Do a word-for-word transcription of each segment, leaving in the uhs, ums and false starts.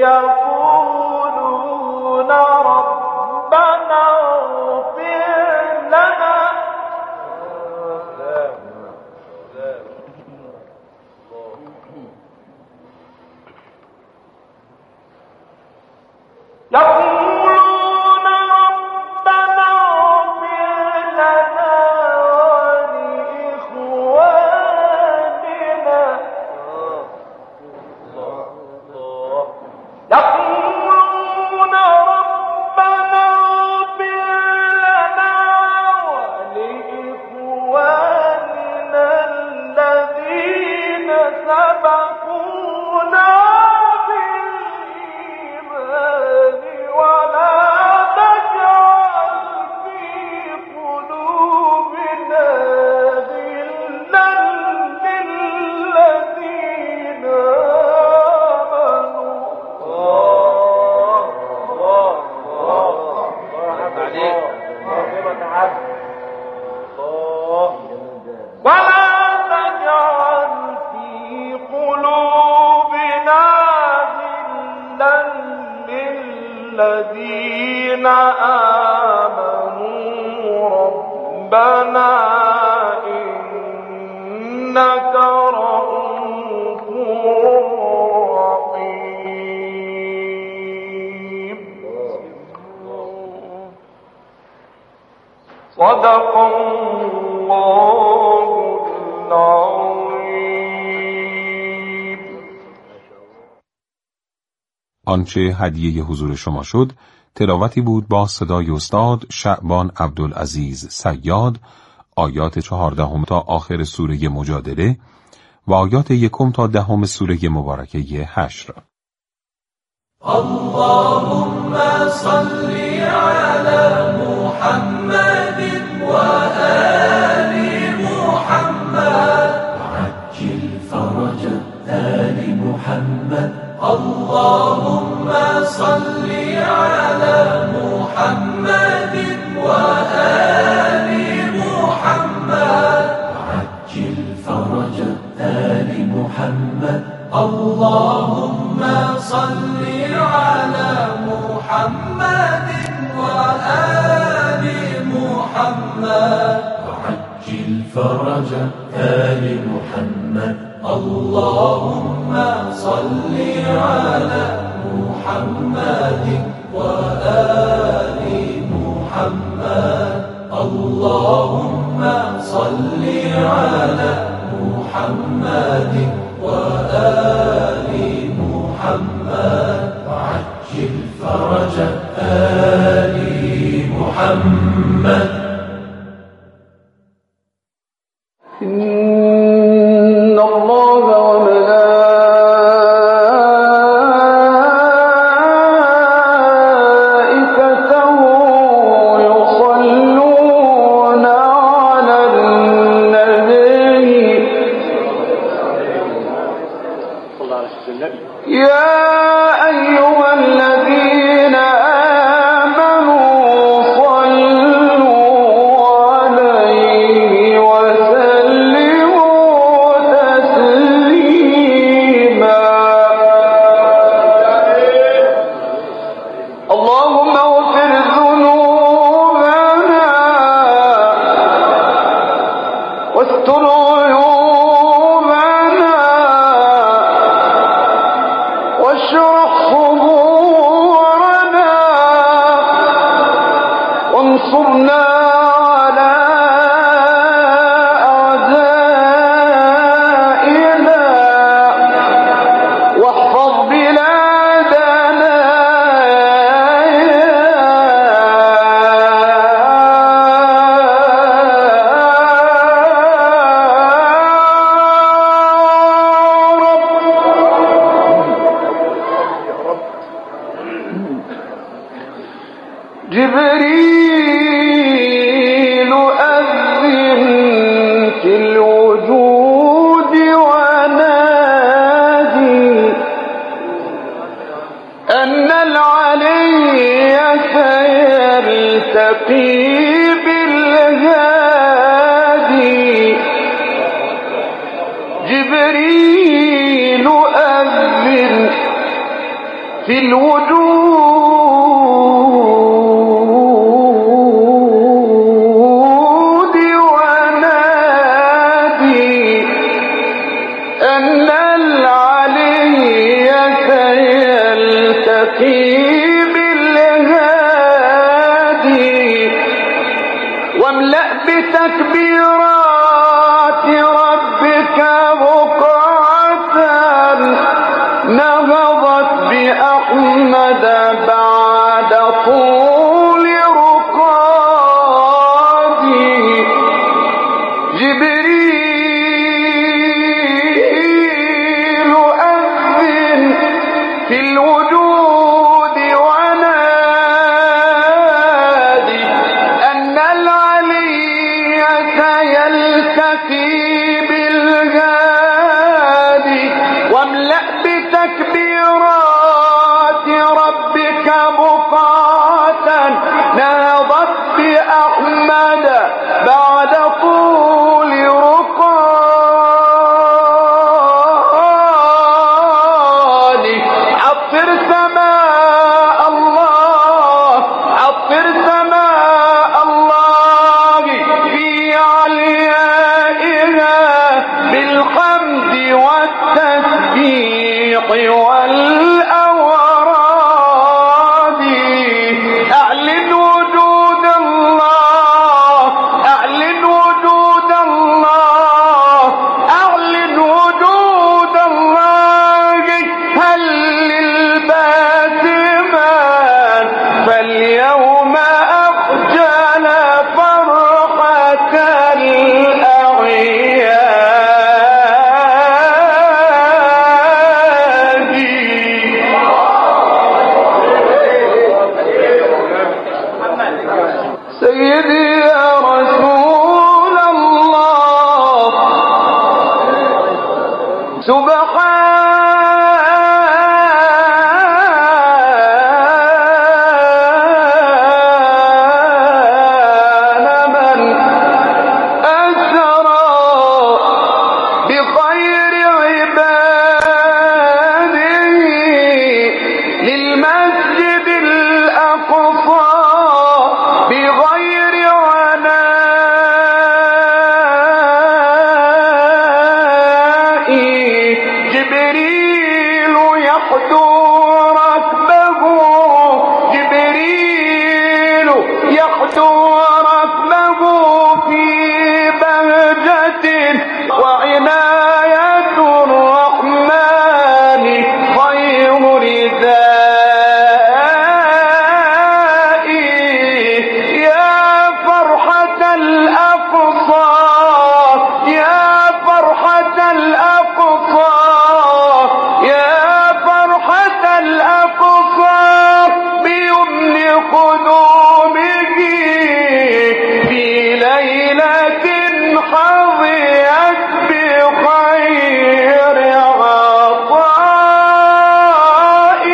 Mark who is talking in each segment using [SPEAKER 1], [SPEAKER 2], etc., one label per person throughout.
[SPEAKER 1] يقولون ربنا اغفر لنا يقولون ربنا اغفر لنا ولإخواننا يقولون ربنا اغفر لنا ولإخواننا الذين سبقونا بالإيمان ولا تجعل في قلوبنا غلا للذين آمنوا ولا تجعل في قلوبنا غلا للذين آمنوا ربنا إنك رؤوف رحيم. صدق الله العظيم.
[SPEAKER 2] آنچه هدیه حضور شما شد تلاوتی بود با صدای استاد شعبان عبدالعزیز صیاد، آیات چهاردهم تا آخر سوره مجادله و آیات یکم تا دهم سوره مبارکه حشر.
[SPEAKER 1] اللهم صل على محمد وآل محمد وعجل فرج آل محمد. اللهم صل على محمد وآل محمد وعجل فرج آل محمد. اللهم صل على محمد وآل محمد وعجل فرج آل محمد. اللهم صل على محمد وآل محمد. اللهم صل على محمد وآل محمد وعجل فرج آل محمد. إن الله وملائكته يصلون على النبي يا أيها الذين آمنوا صلوا عليه وسلموا تسليما. اللهم اغفر ذنوبنا واستر عيوبنا واشرح صدورنا وانصرنا على أعدائنا واحفظ بلادنا جبريل أذن في الوجود ونادي أن العلي سيلتقي بالهادي. جبريل أذن في الوجود ونادي أن العلي سيلتقي بالهادي واملأ بتكبيرات ربك بقعة نهضت بأحمد بعد طول رقادي جبريل أذن في الوجود ونادي أن العلي سيلتقي بالهادي واملأ بتكبيرات ربك بقعة نهضت بأحمد بعد طول رقادي عطر سماء الله عطر سماء الله في عليائها بالحمد والتسبيح والأوراد أعلن وجود الله أعلن وجود الله أعلن وجود الله هل للباسمان فاليوم أخجل فرحة الأعياد سيدي يا رسول الله سبحان من أسرى بخير عباده للمسجد الأقصى بغير عناء جبريل يحدو ركبه جبريل يحدو ركبه في بهجة وعناية الرحمن خير رداء يا فرحة الأقصى يا فرحة الأقصى يا فرحة الأقصى بيمن قدومه في ليلة حظيت بخير عطاء.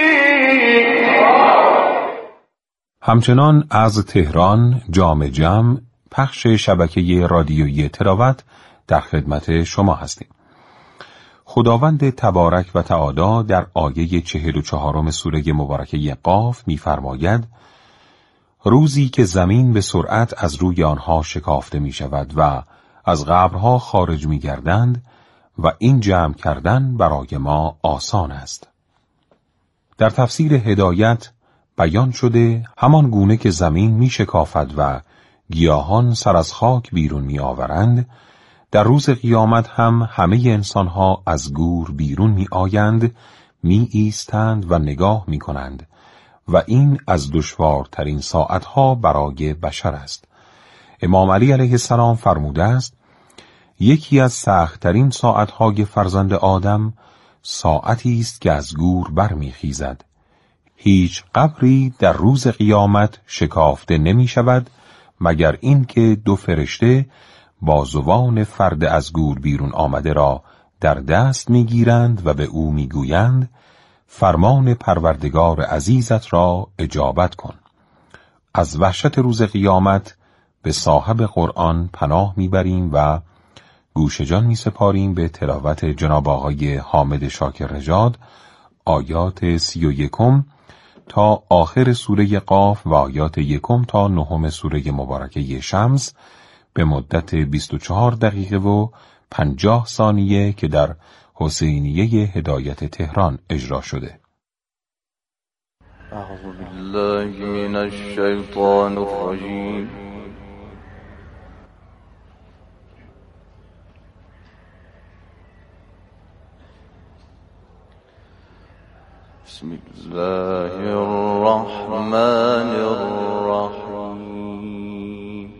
[SPEAKER 2] همچنان از تهران جام جم پخش شبکه رادیویی تلاوت در خدمت شما هستیم. خداوند تبارک و تعالی در آیه چهل و چهارم سوره مبارکه قاف می‌فرماید روزی که زمین به سرعت از روی آنها شکافته می شود و از قبرها خارج می گردند و این جمع کردن برای ما آسان است. در تفسیر هدایت بیان شده همان گونه که زمین می شکافد و گیاهان سر از خاک بیرون می آورند، در روز قیامت هم همه انسانها از گور بیرون می آیند، می ایستند و نگاه می کنند و این از دشوارترین ساعتها برای بشر است. امام علی علیه السلام فرموده است یکی از سخت‌ترین ساعتهای فرزند آدم ساعتی است که از گور برمیخیزد. هیچ قبری در روز قیامت شکافته نمی شود مگر اینکه دو فرشته بازوان فرد از گور بیرون آمده را در دست میگیرند و به او میگویند فرمان پروردگار عزیزت را اجابت کن. از وحشت روز قیامت به صاحب قرآن پناه میبریم و گوش جان میسپاریم به تلاوت جناب آقای حامد شاکر نژاد آیات سی و یکم تا آخر سوره قاف و آیات یکم تا نهم سوره مبارکه شمس به مدت بیست و چهار دقیقه و پنجاه ثانیه که در حسینیه هدایت تهران اجرا شده.
[SPEAKER 3] اعوذ بالله من الشیطان الرجیم. بسم الله الرحمن الرحیم.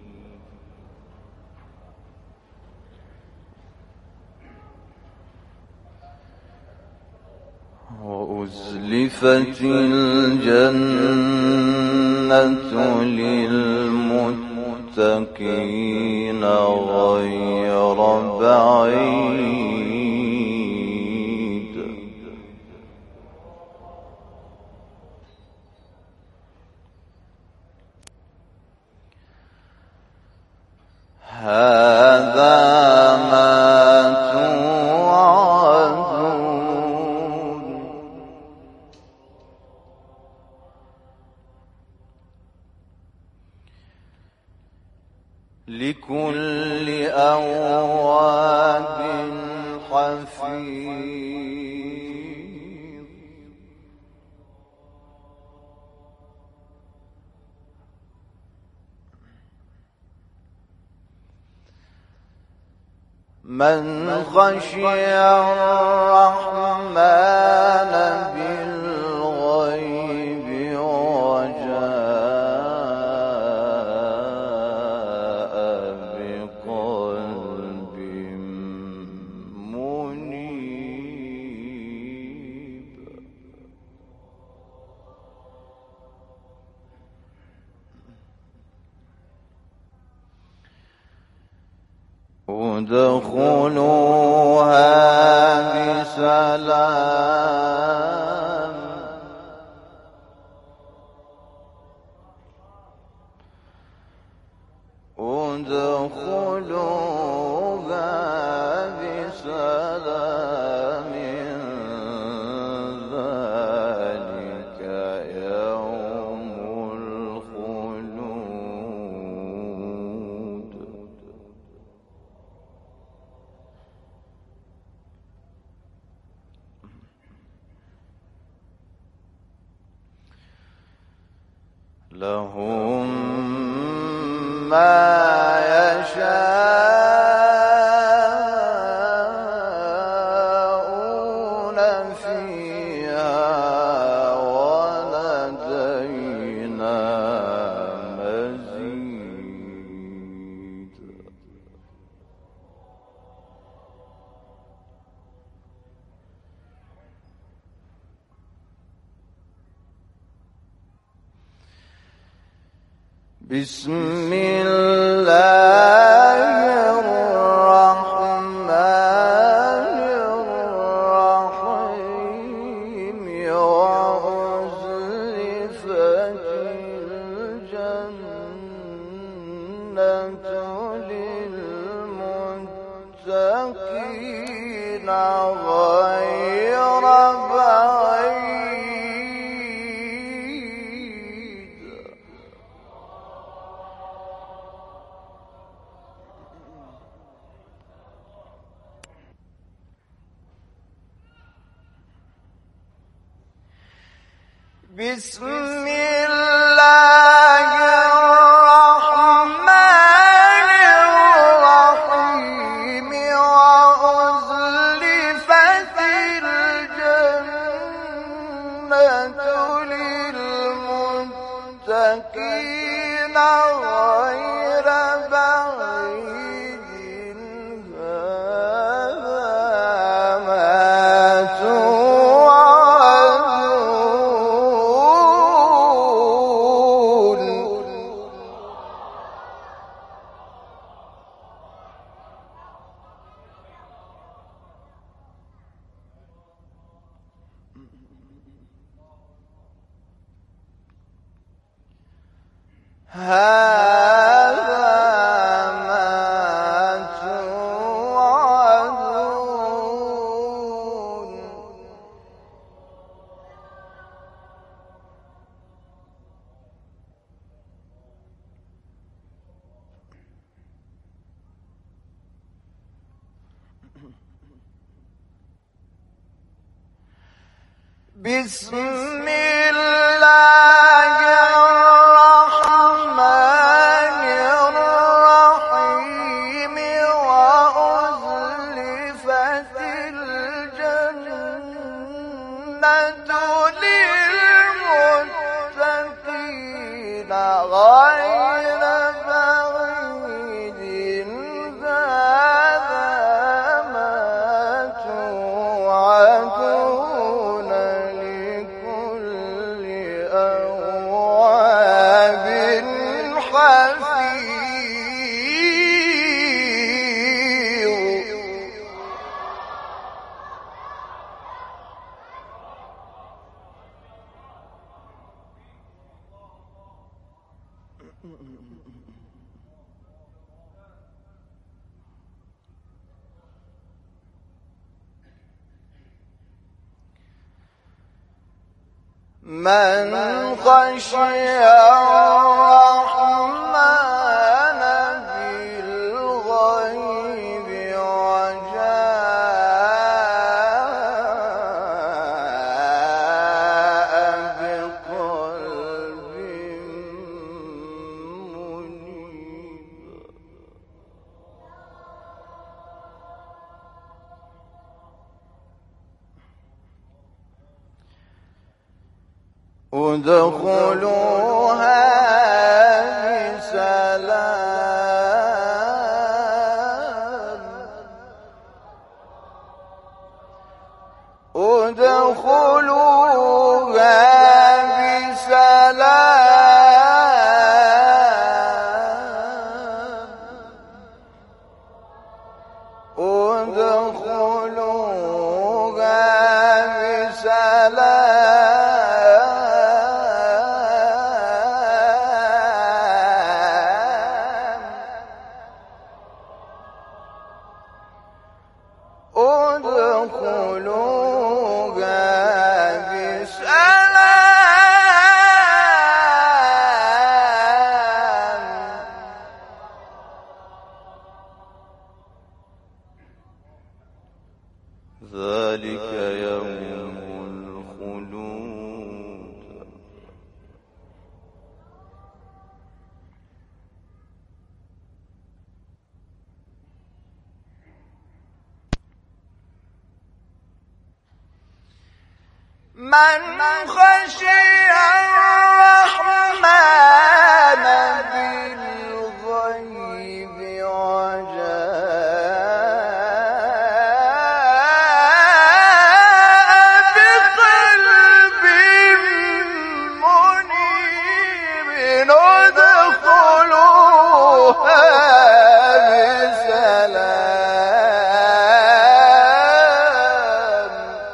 [SPEAKER 3] وأزلفت الجنة للمتقين غير بعيد. هذا ما توعدون لكل أواب حفيظ. من خشي الرحمن بالغيب وجاء بقلب منيب. ادخلوها بسلام ادخلوها بسلام ذلك يوم الخلود. لهم ما يشاءون فيها ولدينا مزيد. بسم الله الرحمن الرحيم. وأزلفت الجنة للمتقين غير بعيد. بسم الله الرحمن الرحيم. وأزلفت الجنة للمتقين غير بعيد. هذا ما هذا ما توعدون بسم الله الرحمن الرحيم وأزلفت الجنة للمتقين غير بعيد هذا ما توعدون لكل أواب حفيظ. من خشي الرحمن بالغيب وجاء بقلب منيب. ادخلوها بسلام ادخلوها بسلام ادخلوها بسلام ذلك يوم الخلود. من خشي الرحمن بالغيب وجاء بقلب منيب ادخلوها بسلام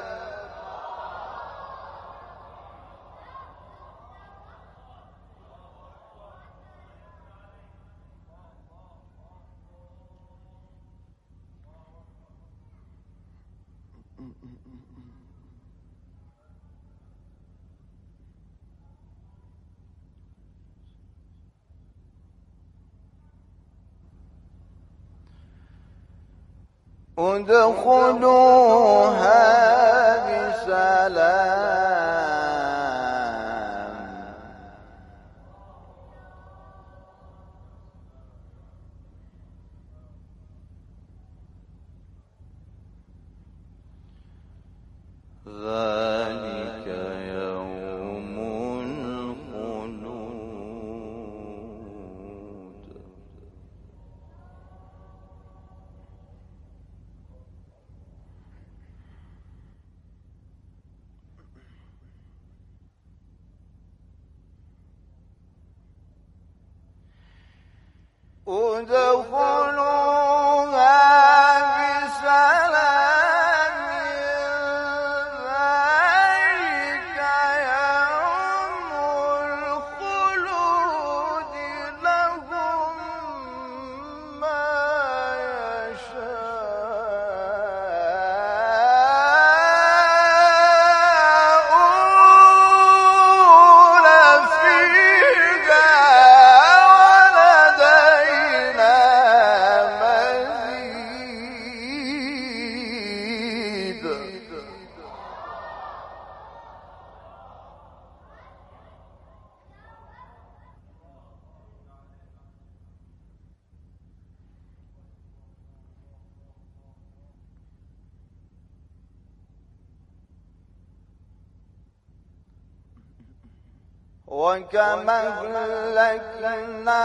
[SPEAKER 3] ادخلوها بسلام ذلك يوم الخلود. ادخلوها بسلام ذلك يوم الخلود لهم ما يشاءون فيها ولدينا وكما أهلكنا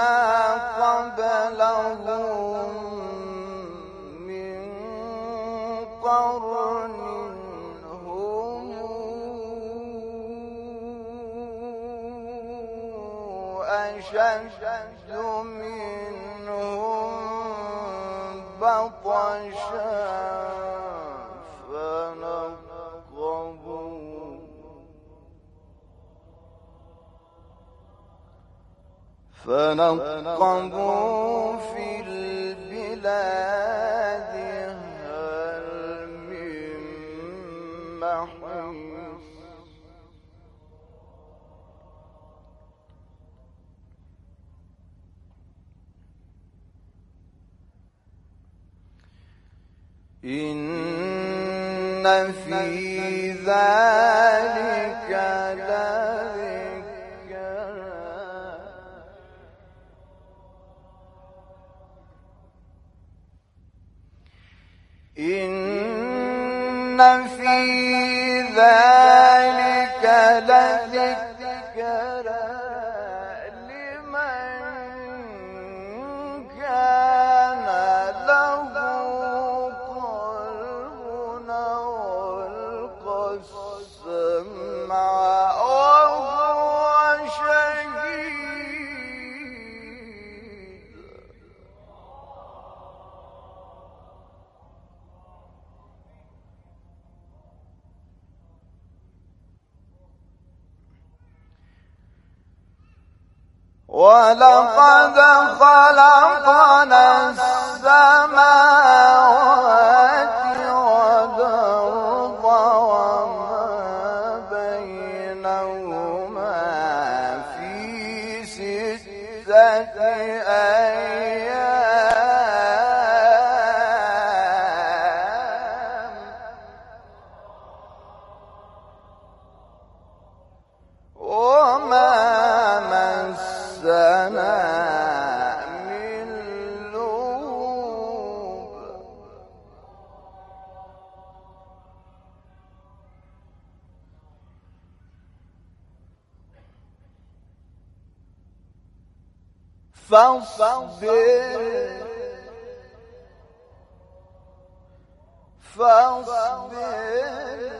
[SPEAKER 3] قبلهم من قرن هم أشد منهم بطشا فنقبوا في البلاد هل من محيص إن في ذلك إن في ذلك لذكرى لمن كان له قلب أو ألقى السمع وهو شهيد ولقد خلقنا السماوات والأرض وما بينهما في ستة أيام وما مسنا من لغوب فاصبر فاصبر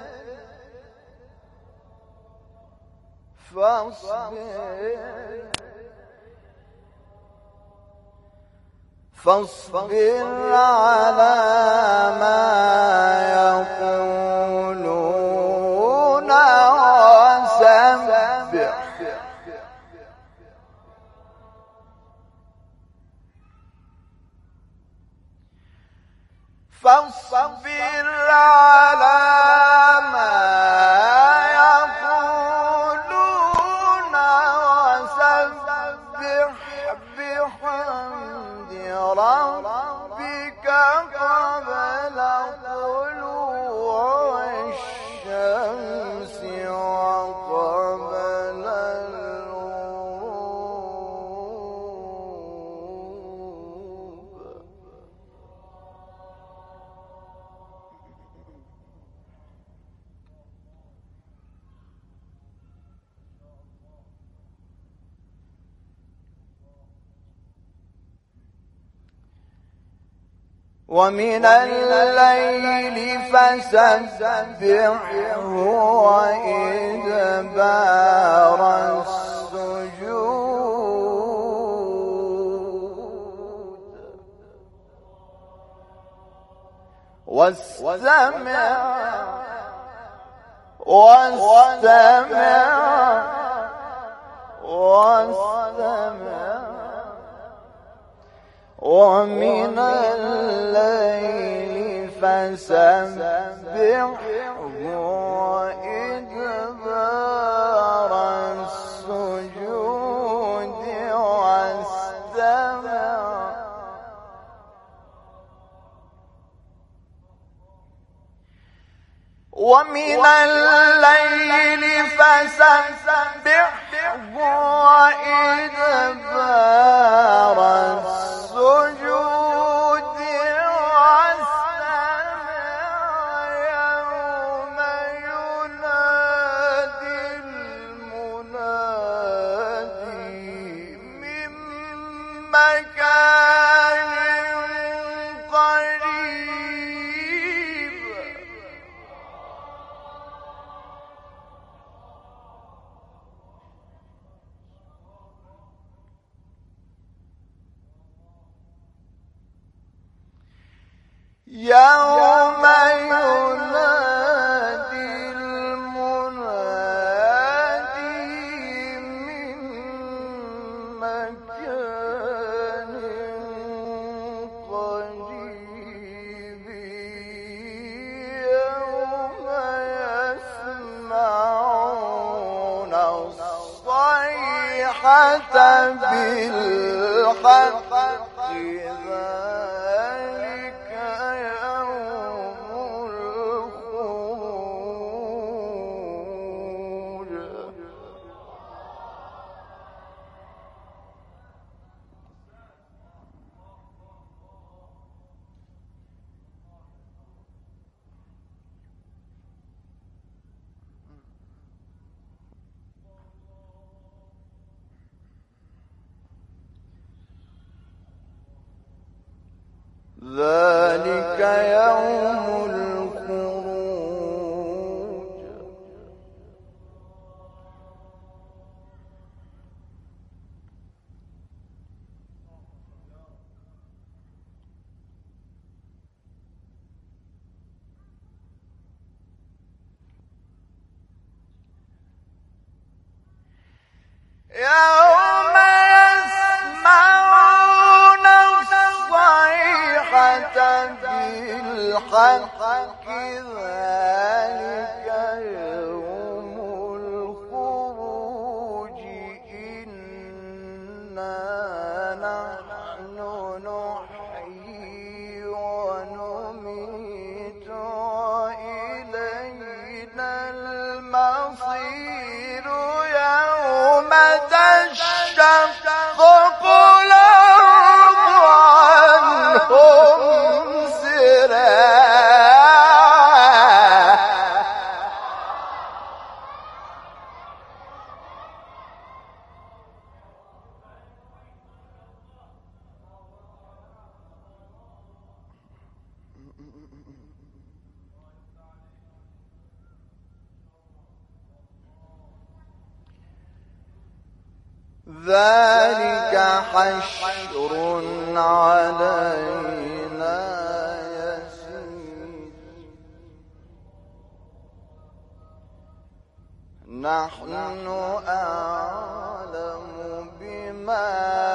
[SPEAKER 3] فاصبر فاصبر على ما يقولون وسبح فاصبر على ما يقولون وسبح بحمد ربك قبل طلوع الشمس وقبل الغروب ومن الليل فسبحه وإدبار السجود واستمع واستمع واستمع ومن الليل فسبحه وإدبار السجود واستمع ومن الليل فسبحه وإدبار السجود واستمع يوم ينادي المنادي يوم ينادي المنادي من مكان قريب يوم يسمعون الصيحة بالحق ذلك يوم الخروج. ذلك يوم الخروج. يوم يسمعون الصيحة بالحق ذلك يوم الخروج. إنا نحن نحيي ونميت وإلينا المصير. يوم تشقق الأرض عنهم سراعا. ذلك حشر علينا يسير. نحن أعلم بما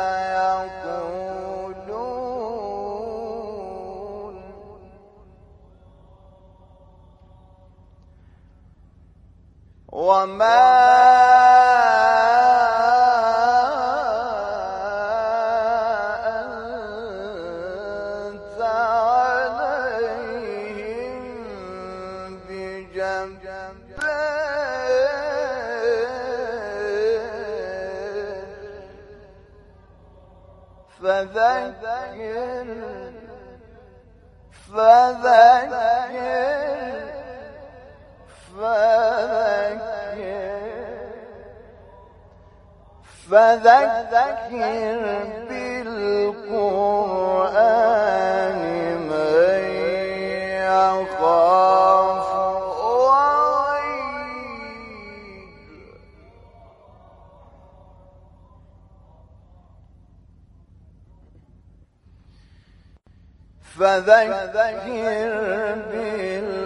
[SPEAKER 3] يقولون وما فذكر فذكر فذكر فذكر بالقرآن من يخاف وعيد. فذكر بالقرآن